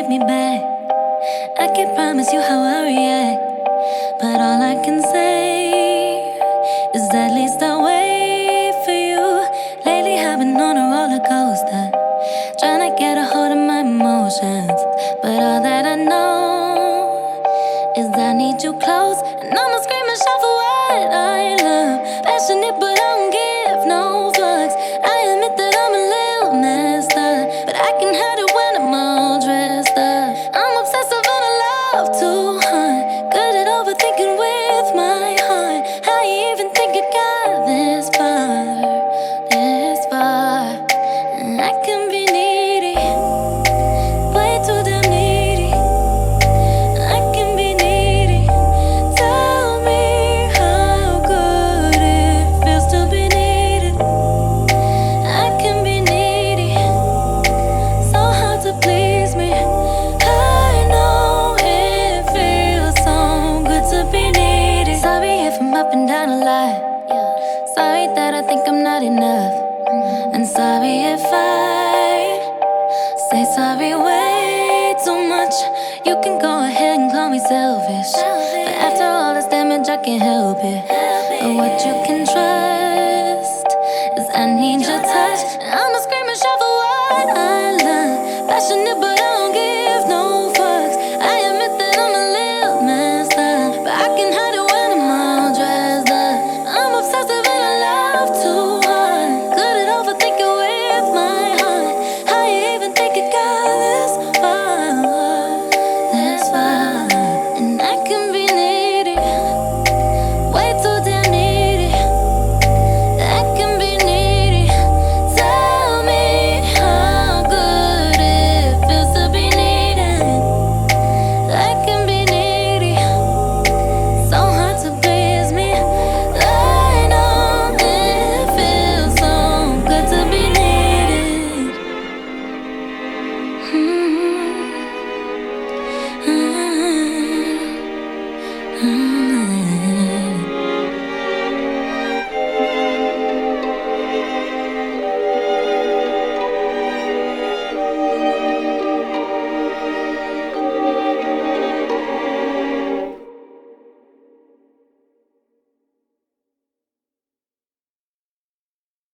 take me back. I can't promise you how I react, but all I can say is at least I'll wait for you. Lately I've been on a roller coaster, trying to get a hold of my emotions, but all that I know is I need you close, and I'ma scream and shout for what I love. Passionate but I don't give no fucks. I admit that I'm a little messed up, but I can hide it when I'm all dressed up. I'm obsessive and I love to hunt, good at overthinking with my heart. How you even think it got this far, this far? I can be needy, way too damn needy. I can be needy. Tell me how good it feels to be needed. I can be needy, so hard to please me. I know it feels so good to be needy. Sorry if I'm up and down a lot. Sorry that I think I'm not enough. And sorry if I say sorry way too much. You can go ahead and call me selfish, but after all this damage I can't help it. But what you